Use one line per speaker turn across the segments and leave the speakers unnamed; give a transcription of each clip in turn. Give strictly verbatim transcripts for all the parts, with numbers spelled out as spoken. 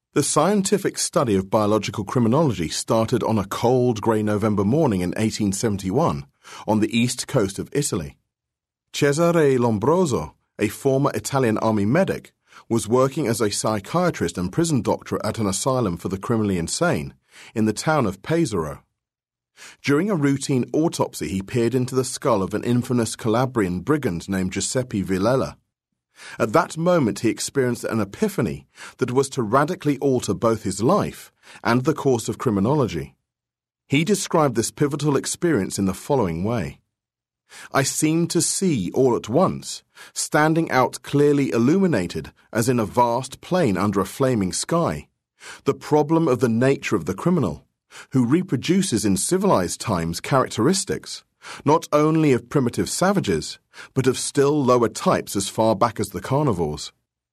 The scientific study of biological criminology started on a cold, grey November morning in eighteen seventy-one on the east coast of Italy. Cesare Lombroso, a former Italian army medic, was working as a psychiatrist and prison doctor at an asylum for the criminally insane in the town of Pesaro. During a routine autopsy, he peered into the skull of an infamous Calabrian brigand named Giuseppe Villela. At that moment, he experienced an epiphany that was to radically alter both his life and the course of criminology. He described this pivotal experience in the following way. I seemed to see all at once, standing out clearly illuminated as in a vast plain under a flaming sky, the problem of the nature of the criminal, who reproduces in civilized times characteristics, not only of primitive savages, but of still lower types as far back as the carnivores.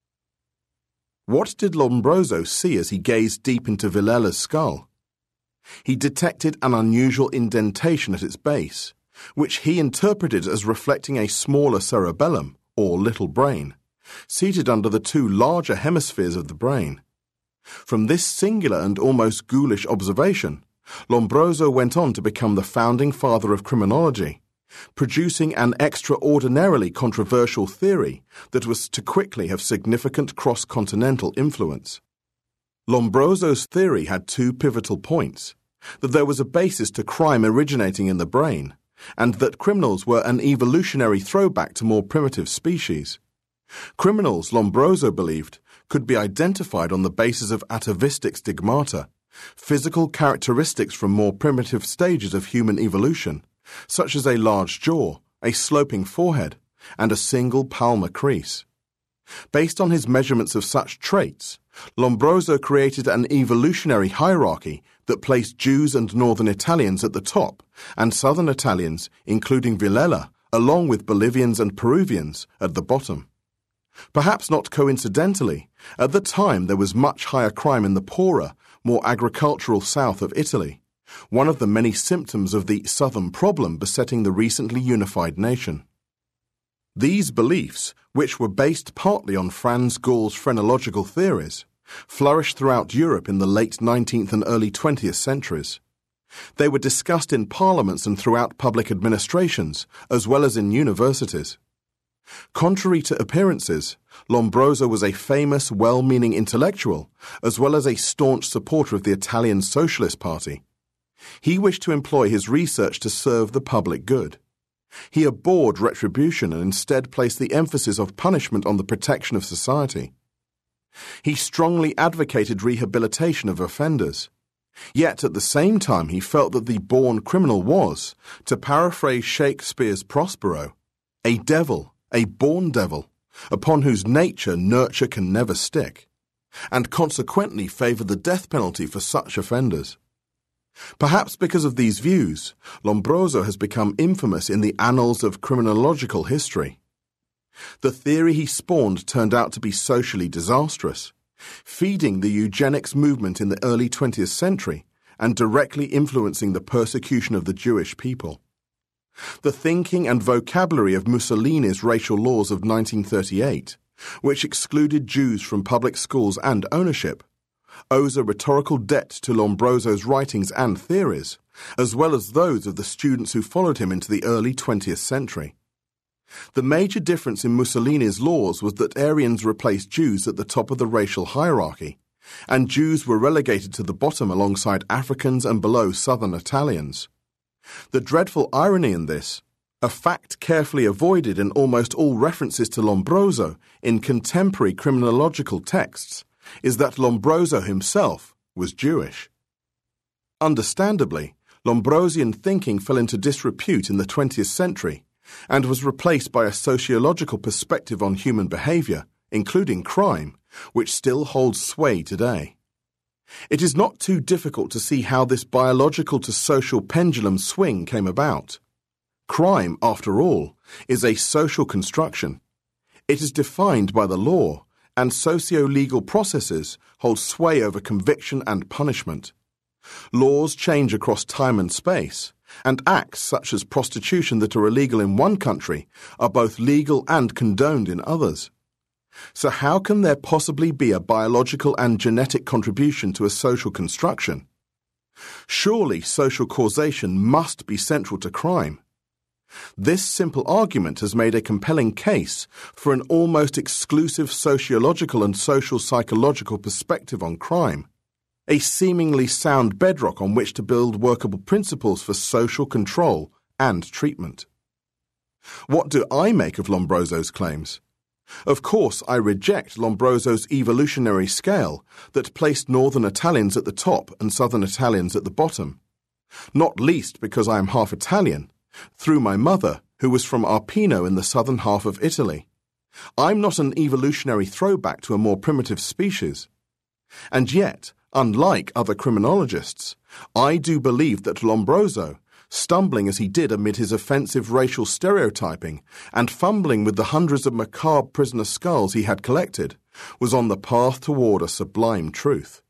What did Lombroso see as he gazed deep into Villella's skull? He detected an unusual indentation at its base, which he interpreted as reflecting a smaller cerebellum, or little brain, seated under the two larger hemispheres of the brain. From this singular and almost ghoulish observation, Lombroso went on to become the founding father of criminology, producing an extraordinarily controversial theory that was to quickly have significant cross-continental influence. Lombroso's theory had two pivotal points: that there was a basis to crime originating in the brain, and that criminals were an evolutionary throwback to more primitive species. Criminals, Lombroso believed, could be identified on the basis of atavistic stigmata, physical characteristics from more primitive stages of human evolution, such as a large jaw, a sloping forehead, and a single palmar crease. Based on his measurements of such traits, Lombroso created an evolutionary hierarchy that placed Jews and northern Italians at the top, and southern Italians, including Villela, along with Bolivians and Peruvians, at the bottom. Perhaps not coincidentally, at the time there was much higher crime in the poorer, more agricultural south of Italy, one of the many symptoms of the southern problem besetting the recently unified nation. These beliefs, which were based partly on Franz Gall's phrenological theories, flourished throughout Europe in the late nineteenth and early twentieth centuries. They were discussed in parliaments and throughout public administrations, as well as in universities. Contrary to appearances, Lombroso was a famous, well-meaning intellectual, as well as a staunch supporter of the Italian Socialist Party. He wished to employ his research to serve the public good. He abhorred retribution and instead placed the emphasis of punishment on the protection of society. He strongly advocated rehabilitation of offenders. Yet at the same time he felt that the born criminal was, to paraphrase Shakespeare's Prospero, a devil, a born devil, upon whose nature nurture can never stick, and consequently favoured the death penalty for such offenders. Perhaps because of these views, Lombroso has become infamous in the annals of criminological history. The theory he spawned turned out to be socially disastrous, feeding the eugenics movement in the early twentieth century and directly influencing the persecution of the Jewish people. The thinking and vocabulary of Mussolini's racial laws of nineteen thirty-eight, which excluded Jews from public schools and ownership, owes a rhetorical debt to Lombroso's writings and theories, as well as those of the students who followed him into the early twentieth century. The major difference in Mussolini's laws was that Aryans replaced Jews at the top of the racial hierarchy, and Jews were relegated to the bottom alongside Africans and below southern Italians. The dreadful irony in this, a fact carefully avoided in almost all references to Lombroso in contemporary criminological texts, is that Lombroso himself was Jewish. Understandably, Lombrosian thinking fell into disrepute in the twentieth century and was replaced by a sociological perspective on human behaviour, including crime, which still holds sway today. It is not too difficult to see how this biological to social pendulum swing came about. Crime, after all, is a social construction. It is defined by the law, and socio-legal processes hold sway over conviction and punishment. Laws change across time and space, and acts such as prostitution that are illegal in one country are both legal and condoned in others. So how can there possibly be a biological and genetic contribution to a social construction? Surely social causation must be central to crime. This simple argument has made a compelling case for an almost exclusive sociological and social psychological perspective on crime, a seemingly sound bedrock on which to build workable principles for social control and treatment. What do I make of Lombroso's claims? Of course, I reject Lombroso's evolutionary scale that placed Northern Italians at the top and Southern Italians at the bottom, not least because I am half Italian, through my mother, who was from Arpino in the southern half of Italy. I'm not an evolutionary throwback to a more primitive species. And yet, unlike other criminologists, I do believe that Lombroso, stumbling as he did amid his offensive racial stereotyping and fumbling with the hundreds of macabre prisoner skulls he had collected, was on the path toward a sublime truth.